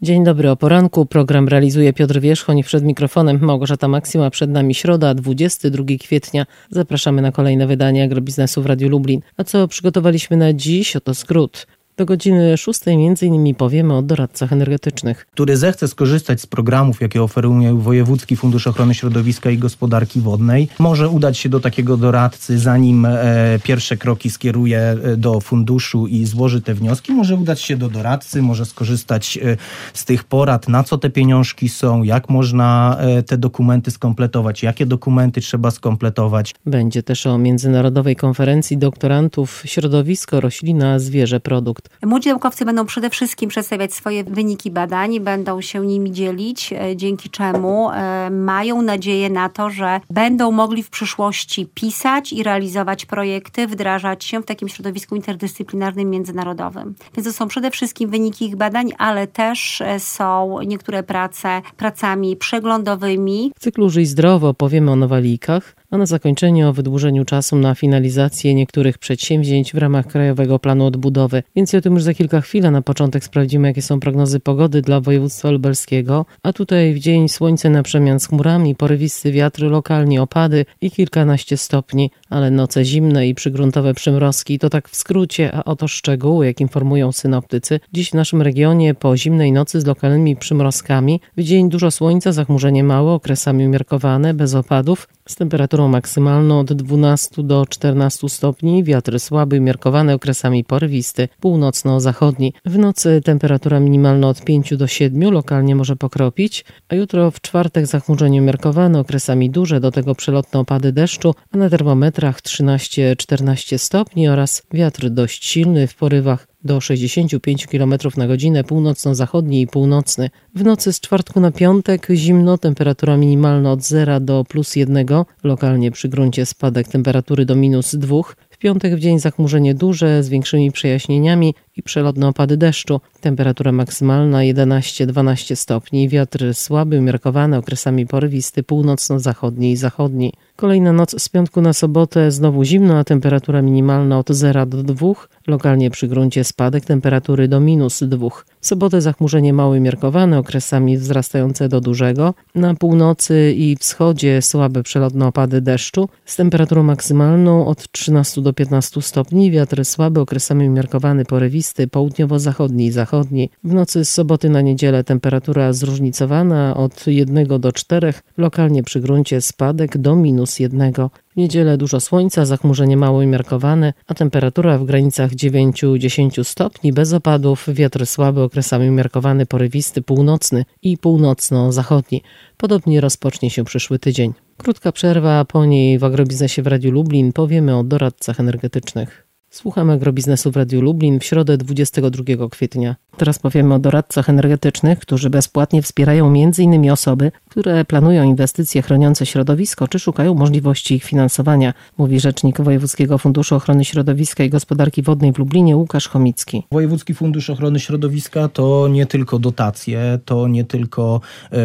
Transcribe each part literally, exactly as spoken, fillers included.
Dzień dobry, o poranku. Program realizuje Piotr Wierzchoń, przed mikrofonem Małgorzata Maksyma. Przed nami środa, dwudziestego drugiego kwietnia. Zapraszamy na kolejne wydanie Agrobiznesu w Radiu Lublin. A co przygotowaliśmy na dziś? Oto skrót. Do godziny szóstej między innymi powiemy o doradcach energetycznych. Który zechce skorzystać z programów, jakie oferuje Wojewódzki Fundusz Ochrony Środowiska i Gospodarki Wodnej, może udać się do takiego doradcy, zanim e, pierwsze kroki skieruje do funduszu i złoży te wnioski. Może udać się do doradcy, może skorzystać e, z tych porad, na co te pieniążki są, jak można e, te dokumenty skompletować, jakie dokumenty trzeba skompletować. Będzie też o międzynarodowej konferencji doktorantów Środowisko, roślina, zwierzę, produkt. Młodzi naukowcy będą przede wszystkim przedstawiać swoje wyniki badań, będą się nimi dzielić, dzięki czemu mają nadzieję na to, że będą mogli w przyszłości pisać i realizować projekty, wdrażać się w takim środowisku interdyscyplinarnym, międzynarodowym. Więc to są przede wszystkim wyniki ich badań, ale też są niektóre prace pracami przeglądowymi. W cyklu Żyj Zdrowo powiemy o nowalijkach, a na zakończenie o wydłużeniu czasu na finalizację niektórych przedsięwzięć w ramach Krajowego Planu Odbudowy. Więcej o tym już za kilka chwil, a na początek sprawdzimy, jakie są prognozy pogody dla województwa lubelskiego. A tutaj w dzień słońce na przemian z chmurami, porywisty wiatr, lokalnie opady i kilkanaście stopni, ale noce zimne i przygruntowe przymrozki. To tak w skrócie, a oto szczegóły, jak informują synoptycy. Dziś w naszym regionie po zimnej nocy z lokalnymi przymrozkami. W dzień dużo słońca, zachmurzenie małe, okresami umiarkowane, bez opadów, z temperaturą maksymalną od dwunastu do czternastu stopni, wiatr słaby, umiarkowany, okresami porywisty, północno-zachodni. W nocy temperatura minimalna od pięciu do siedmiu, lokalnie może pokropić, a jutro w czwartek zachmurzenie umiarkowane, okresami duże, do tego przelotne opady deszczu, a na termometrach trzynaście do czternastu stopni oraz wiatr dość silny w porywach do sześćdziesięciu pięciu kilometrów na godzinę, północno-zachodni i północny. W nocy z czwartku na piątek zimno, temperatura minimalna od zera do plus jednego, lokalnie przy gruncie spadek temperatury do minus dwóch. W piątek w dzień zachmurzenie duże z większymi przejaśnieniami i przelotne opady deszczu. Temperatura maksymalna jedenaście do dwunastu stopni, wiatr słaby, umiarkowany, okresami porywisty, północno-zachodni i zachodni. Kolejna noc z piątku na sobotę znowu zimno, a temperatura minimalna od zera do dwóch, lokalnie przy gruncie spadek temperatury do minus dwóch. W sobotę zachmurzenie małe umiarkowane, okresami wzrastające do dużego. Na północy i wschodzie słabe przelotne opady deszczu z temperaturą maksymalną od trzynastu do piętnastu stopni, wiatr słaby, okresami umiarkowany, porywisty, południowo-zachodni i zachodni. W nocy z soboty na niedzielę temperatura zróżnicowana od jednego do czterech, lokalnie przy gruncie spadek do minus jednego. W niedzielę dużo słońca, zachmurzenie mało umiarkowane, a temperatura w granicach dziewięciu do dziesięciu stopni, bez opadów, wiatr słaby, okresami umiarkowany, porywisty, północny i północno-zachodni. Podobnie rozpocznie się przyszły tydzień. Krótka przerwa, po niej w Agrobiznesie w Radiu Lublin powiemy o doradcach energetycznych. Słuchamy Agrobiznesu w Radiu Lublin w środę dwudziestego drugiego kwietnia. Teraz powiemy o doradcach energetycznych, którzy bezpłatnie wspierają między innymi osoby, które planują inwestycje chroniące środowisko czy szukają możliwości ich finansowania, mówi rzecznik Wojewódzkiego Funduszu Ochrony Środowiska i Gospodarki Wodnej w Lublinie Łukasz Chomicki. Wojewódzki Fundusz Ochrony Środowiska to nie tylko dotacje, to nie tylko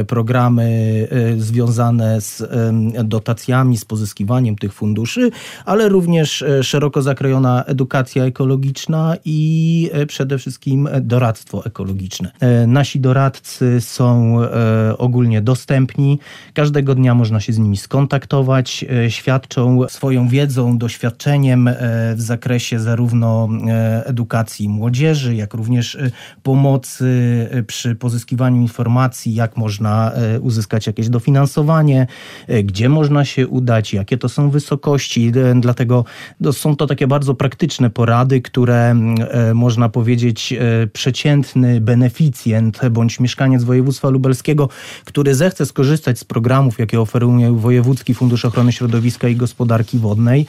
programy związane z dotacjami, z pozyskiwaniem tych funduszy, ale również szeroko zakrojona edukacja ekologiczna i przede wszystkim doradztwo ekologiczne. Nasi doradcy są ogólnie dostępni. Każdego dnia można się z nimi skontaktować. Świadczą swoją wiedzą, doświadczeniem w zakresie zarówno edukacji młodzieży, jak również pomocy przy pozyskiwaniu informacji, jak można uzyskać jakieś dofinansowanie, gdzie można się udać, jakie to są wysokości. Dlatego są to takie bardzo praktyczne porady, które można powiedzieć przeciętny beneficjent bądź mieszkaniec województwa lubelskiego, który zechce skorzystać z programów, jakie oferuje Wojewódzki Fundusz Ochrony Środowiska i Gospodarki Wodnej,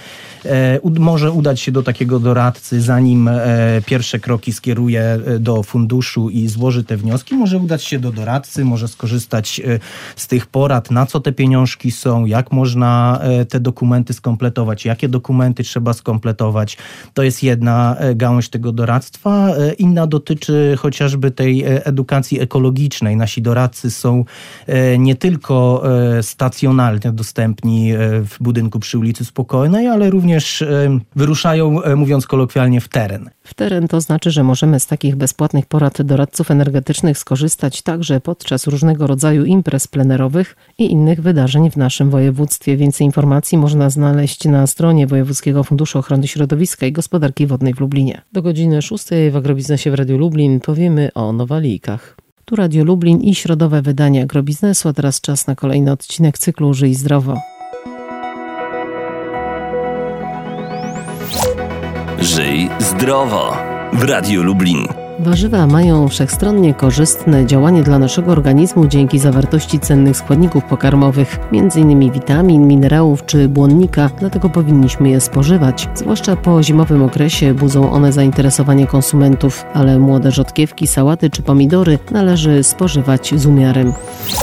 może udać się do takiego doradcy, zanim pierwsze kroki skieruje do funduszu i złoży te wnioski. Może udać się do doradcy, może skorzystać z tych porad, na co te pieniążki są, jak można te dokumenty skompletować, jakie dokumenty trzeba skompletować. To jest jedna gałąź tego doradztwa. Inna dotyczy chociażby tej edukacji ekologicznej. Nasi doradcy są nie tylko stacjonalnie dostępni w budynku przy ulicy Spokojnej, ale również wyruszają, mówiąc kolokwialnie, w teren. W teren to znaczy, że możemy z takich bezpłatnych porad doradców energetycznych skorzystać także podczas różnego rodzaju imprez plenerowych i innych wydarzeń w naszym województwie. Więcej informacji można znaleźć na stronie Wojewódzkiego Funduszu Ochrony Środowiska i Gospodarki Wodnej w Lublinie. Do godziny szóstej w Agrobiznesie w Radiu Lublin powiemy o Nowalijkach. Tu Radio Lublin i środowe wydanie Agrobiznesu, a teraz czas na kolejny odcinek cyklu Żyj zdrowo. Żyj zdrowo w Radiu Lublin. Warzywa mają wszechstronnie korzystne działanie dla naszego organizmu dzięki zawartości cennych składników pokarmowych, między innymi witamin, minerałów czy błonnika, dlatego powinniśmy je spożywać. Zwłaszcza po zimowym okresie budzą one zainteresowanie konsumentów, ale młode rzodkiewki, sałaty czy pomidory należy spożywać z umiarem.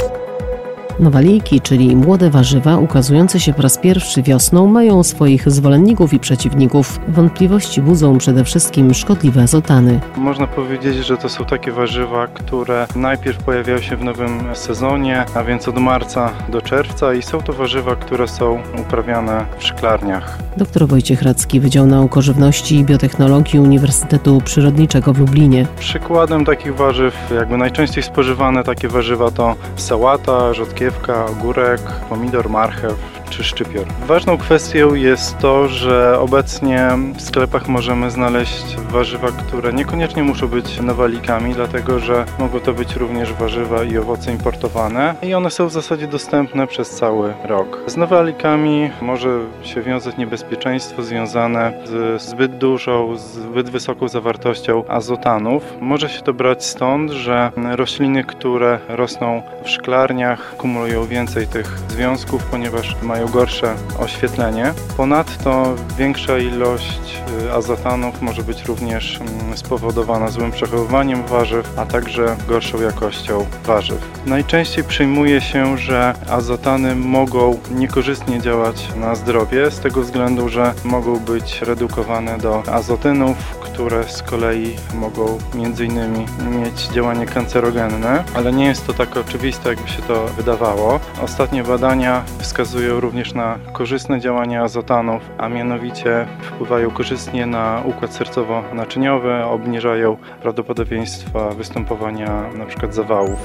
Nowalijki, czyli młode warzywa ukazujące się po raz pierwszy wiosną, mają swoich zwolenników i przeciwników. Wątpliwości budzą przede wszystkim szkodliwe azotany. Można powiedzieć, że to są takie warzywa, które najpierw pojawiają się w nowym sezonie, a więc od marca do czerwca i są to warzywa, które są uprawiane w szklarniach. Doktor Wojciech Radzki, Wydział Nauk o Żywności i Biotechnologii Uniwersytetu Przyrodniczego w Lublinie. Przykładem takich warzyw, jakby najczęściej spożywane takie warzywa to sałata, rzodkiewka, ogórek, pomidor, marchew czy szczypior. Ważną kwestią jest to, że obecnie w sklepach możemy znaleźć warzywa, które niekoniecznie muszą być nowalijkami, dlatego że mogą to być również warzywa i owoce importowane i one są w zasadzie dostępne przez cały rok. Z nowalijkami może się wiązać niebezpieczeństwo związane z zbyt dużą, zbyt wysoką zawartością azotanów. Może się to brać stąd, że rośliny, które rosną w szklarniach, kumulują więcej tych związków, ponieważ mają gorsze oświetlenie. Ponadto większa ilość azotanów może być również spowodowana złym przechowywaniem warzyw, a także gorszą jakością warzyw. Najczęściej przyjmuje się, że azotany mogą niekorzystnie działać na zdrowie z tego względu, że mogą być redukowane do azotynów, które z kolei mogą między innymi mieć działanie kancerogenne, ale nie jest to tak oczywiste, jakby się to wydawało. Ostatnie badania wskazują również na korzystne działanie azotanów, a mianowicie wpływają korzystnie na układ sercowo-naczyniowy, obniżają prawdopodobieństwa występowania np. zawałów.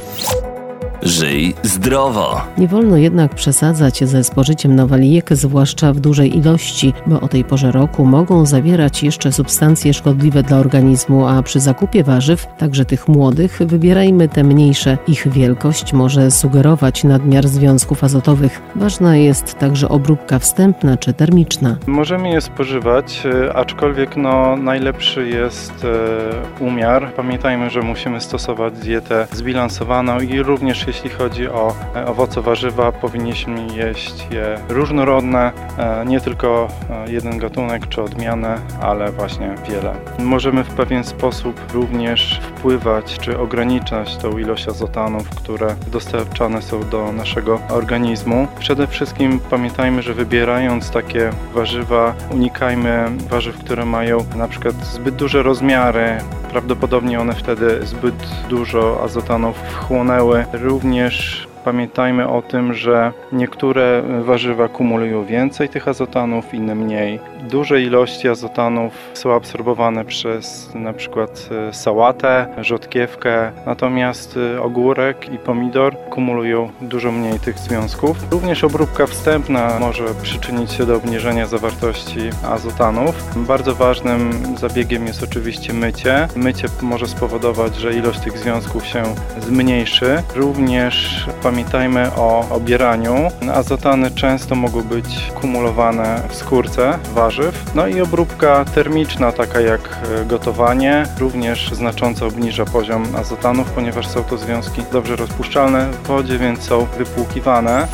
Żyj zdrowo. Nie wolno jednak przesadzać ze spożyciem nowalijek, zwłaszcza w dużej ilości, bo o tej porze roku mogą zawierać jeszcze substancje szkodliwe dla organizmu, a przy zakupie warzyw, także tych młodych, wybierajmy te mniejsze. Ich wielkość może sugerować nadmiar związków azotowych. Ważna jest także obróbka wstępna czy termiczna. Możemy je spożywać, aczkolwiek no, najlepszy jest e, umiar. Pamiętajmy, że musimy stosować dietę zbilansowaną i również jeśli chodzi o owoce, warzywa, powinniśmy jeść je różnorodne, nie tylko jeden gatunek czy odmianę, ale właśnie wiele. Możemy w pewien sposób również wpływać czy ograniczać tą ilość azotanów, które dostarczane są do naszego organizmu. Przede wszystkim pamiętajmy, że wybierając takie warzywa, unikajmy warzyw, które mają na przykład zbyt duże rozmiary. Prawdopodobnie one wtedy zbyt dużo azotanów wchłonęły. Również pamiętajmy o tym, że niektóre warzywa kumulują więcej tych azotanów, inne mniej. Duże ilości azotanów są absorbowane przez na przykład sałatę, rzodkiewkę, natomiast ogórek i pomidor kumulują dużo mniej tych związków. Również obróbka wstępna może przyczynić się do obniżenia zawartości azotanów. Bardzo ważnym zabiegiem jest oczywiście mycie. Mycie może spowodować, że ilość tych związków się zmniejszy. Również pamiętajmy o obieraniu. Azotany często mogą być kumulowane w skórce warzyw. No i obróbka termiczna, taka jak gotowanie, również znacząco obniża poziom azotanów, ponieważ są to związki dobrze rozpuszczalne w wodzie, więc są wypłukiwane.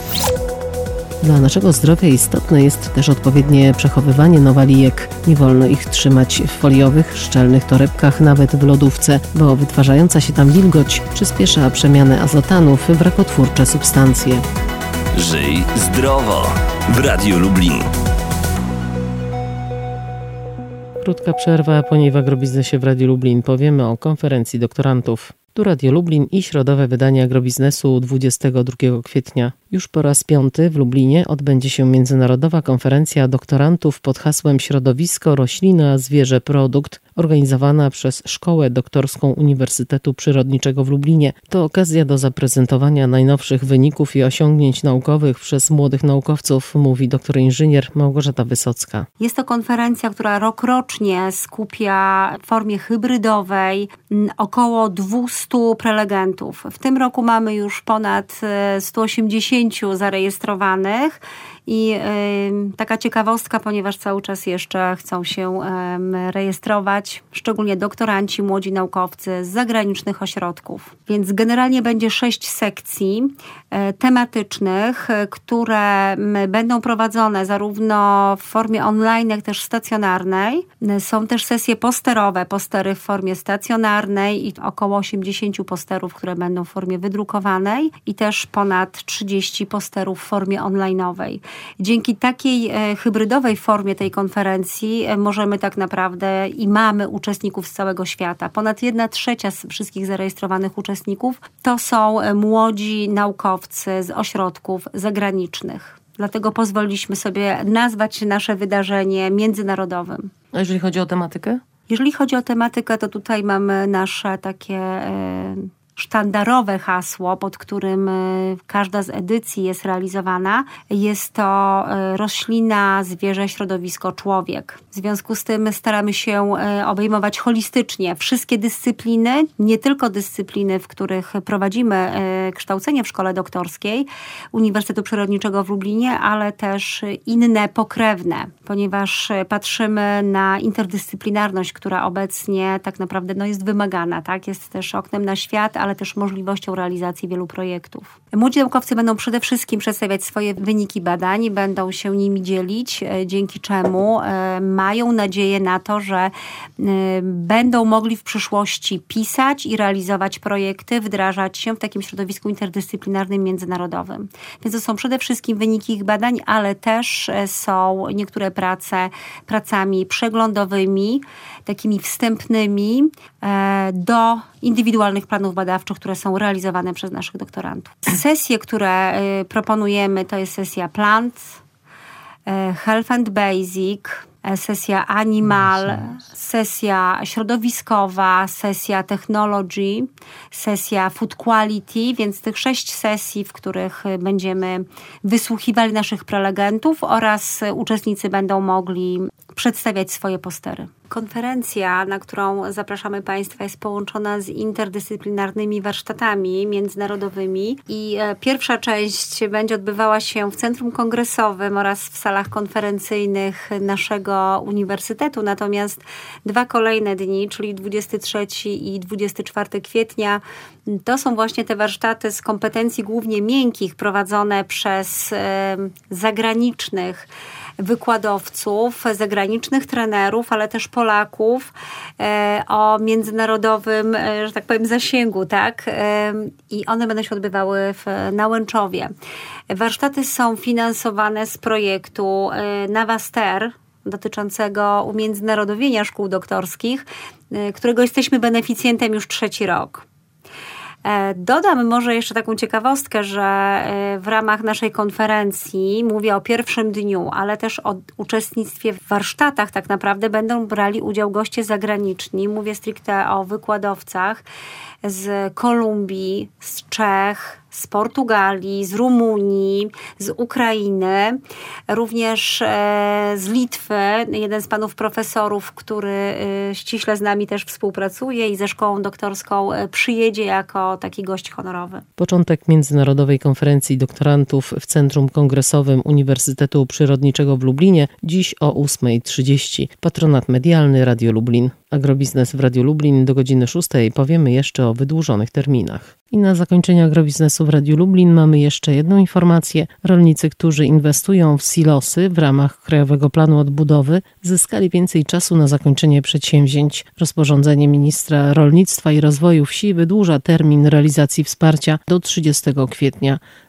Dla naszego zdrowia istotne jest też odpowiednie przechowywanie nowalijek. Nie wolno ich trzymać w foliowych, szczelnych torebkach, nawet w lodówce, bo wytwarzająca się tam wilgoć przyspiesza przemianę azotanów w rakotwórcze substancje. Żyj zdrowo w Radiu Lublin. Krótka przerwa, a po niej w Agrobiznesie w Radiu Lublin powiemy o konferencji doktorantów. Tu Radio Lublin i środowe wydanie Agrobiznesu dwudziestego drugiego kwietnia. Już po raz piąty w Lublinie odbędzie się międzynarodowa konferencja doktorantów pod hasłem Środowisko, roślina, zwierzę, produkt, organizowana przez Szkołę Doktorską Uniwersytetu Przyrodniczego w Lublinie. To okazja do zaprezentowania najnowszych wyników i osiągnięć naukowych przez młodych naukowców, mówi doktor inżynier Małgorzata Wysocka. Jest to konferencja, która rokrocznie skupia w formie hybrydowej około dwieście prelegentów. W tym roku mamy już ponad sto osiemdziesiąt zarejestrowanych i y, taka ciekawostka, ponieważ cały czas jeszcze chcą się y, rejestrować, szczególnie doktoranci, młodzi naukowcy z zagranicznych ośrodków. Więc generalnie będzie sześć sekcji y, tematycznych, y, które y, będą prowadzone zarówno w formie online, jak też stacjonarnej. Y, są też sesje posterowe, postery w formie stacjonarnej i około osiemdziesiąt posterów, które będą w formie wydrukowanej i też ponad trzydzieści posterów w formie online'owej. Dzięki takiej e, hybrydowej formie tej konferencji e, możemy tak naprawdę i mamy uczestników z całego świata. Ponad jedna trzecia z wszystkich zarejestrowanych uczestników to są e, młodzi naukowcy z ośrodków zagranicznych. Dlatego pozwoliliśmy sobie nazwać nasze wydarzenie międzynarodowym. A jeżeli chodzi o tematykę? Jeżeli chodzi o tematykę, to tutaj mamy nasze takie e, sztandarowe hasło, pod którym e, każda z edycji jest realizowana. Jest to e, roślina, zwierzę, środowisko, człowiek. W związku z tym staramy się e, obejmować holistycznie wszystkie dyscypliny, nie tylko dyscypliny, w których prowadzimy e, kształcenie w szkole doktorskiej Uniwersytetu Przyrodniczego w Lublinie, ale też inne pokrewne, ponieważ patrzymy na interdyscyplinarność, która obecnie tak naprawdę no, jest wymagana, tak? Jest też oknem na świat, ale też możliwością realizacji wielu projektów. Młodzi naukowcy będą przede wszystkim przedstawiać swoje wyniki badań, będą się nimi dzielić, dzięki czemu mają nadzieję na to, że będą mogli w przyszłości pisać i realizować projekty, wdrażać się w takim środowisku interdyscyplinarnym, międzynarodowym. Więc to są przede wszystkim wyniki ich badań, ale też są niektóre prace pracami przeglądowymi, takimi wstępnymi do indywidualnych planów badawczych, które są realizowane przez naszych doktorantów. Sesje, które proponujemy, to jest sesja Plant, Health and Basic, sesja Animal, sesja środowiskowa, sesja Technology, sesja Food Quality, więc tych sześć sesji, w których będziemy wysłuchiwali naszych prelegentów oraz uczestnicy będą mogli przedstawiać swoje postery. Konferencja, na którą zapraszamy Państwa, jest połączona z interdyscyplinarnymi warsztatami międzynarodowymi i pierwsza część będzie odbywała się w Centrum Kongresowym oraz w salach konferencyjnych naszego uniwersytetu, natomiast dwa kolejne dni, czyli dwudziestego trzeciego i dwudziestego czwartego kwietnia, to są właśnie te warsztaty z kompetencji głównie miękkich prowadzone przez e, zagranicznych wykładowców, zagranicznych trenerów, ale też Polaków e, o międzynarodowym, e, że tak powiem, zasięgu, tak? E, I one będą się odbywały w, na Łęczowie. Warsztaty są finansowane z projektu e, Nawaster, dotyczącego umiędzynarodowienia szkół doktorskich, e, którego jesteśmy beneficjentem już trzeci rok. Dodam może jeszcze taką ciekawostkę, że w ramach naszej konferencji, mówię o pierwszym dniu, ale też o uczestnictwie w warsztatach tak naprawdę będą brali udział goście zagraniczni. Mówię stricte o wykładowcach z Kolumbii, z Czech, z Portugalii, z Rumunii, z Ukrainy, również e, z Litwy. Jeden z panów profesorów, który e, ściśle z nami też współpracuje i ze szkołą doktorską e, przyjedzie jako taki gość honorowy. Początek międzynarodowej konferencji doktorantów w Centrum Kongresowym Uniwersytetu Przyrodniczego w Lublinie dziś o ósma trzydzieści. Patronat medialny Radio Lublin. Agrobiznes w Radiu Lublin do godziny szóstej powiemy jeszcze o wydłużonych terminach. I na zakończenie agrobiznesu w Radiu Lublin mamy jeszcze jedną informację. Rolnicy, którzy inwestują w silosy w ramach Krajowego Planu Odbudowy, zyskali więcej czasu na zakończenie przedsięwzięć. Rozporządzenie ministra rolnictwa i rozwoju wsi wydłuża termin realizacji wsparcia do trzydziestego kwietnia.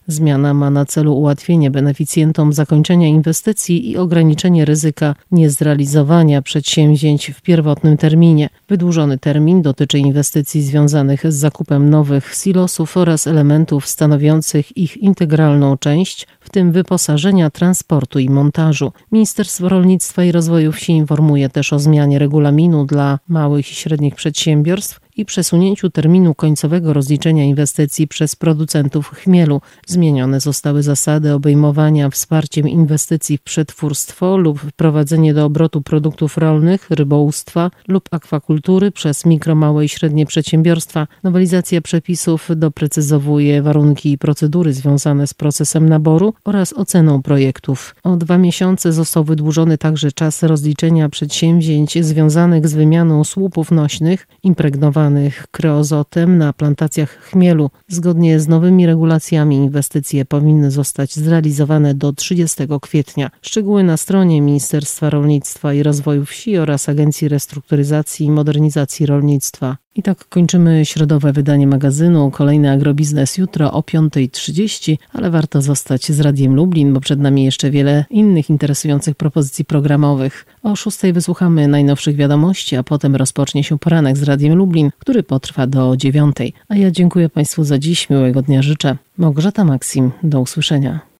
Zmiana ma na celu ułatwienie beneficjentom zakończenia inwestycji i ograniczenie ryzyka niezrealizowania przedsięwzięć w pierwotnym terminie. Wydłużony termin dotyczy inwestycji związanych z zakupem nowych silosów oraz elementów stanowiących ich integralną część, w tym wyposażenia, transportu i montażu. Ministerstwo Rolnictwa i Rozwoju Wsi informuje też o zmianie regulaminu dla małych i średnich przedsiębiorstw i przesunięciu terminu końcowego rozliczenia inwestycji przez producentów chmielu. Zmienione zostały zasady obejmowania wsparciem inwestycji w przetwórstwo lub wprowadzenie do obrotu produktów rolnych, rybołówstwa lub akwakultury przez mikro, małe i średnie przedsiębiorstwa. Nowelizacja przepisów doprecyzowuje warunki i procedury związane z procesem naboru oraz oceną projektów. O dwa miesiące został wydłużony także czas rozliczenia przedsięwzięć związanych z wymianą słupów nośnych impregnowanych kreozotem na plantacjach chmielu. Zgodnie z nowymi regulacjami inwestycje powinny zostać zrealizowane do trzydziestego kwietnia. Szczegóły na stronie Ministerstwa Rolnictwa i Rozwoju Wsi oraz Agencji Restrukturyzacji i Modernizacji Rolnictwa. I tak kończymy środowe wydanie magazynu. Kolejny Agrobiznes jutro o piąta trzydzieści, ale warto zostać z Radiem Lublin, bo przed nami jeszcze wiele innych interesujących propozycji programowych. O szóstej wysłuchamy najnowszych wiadomości, a potem rozpocznie się poranek z Radiem Lublin, który potrwa do dziewiątej. A ja dziękuję Państwu za dziś. Miłego dnia życzę. Małgorzata Maksim. Do usłyszenia.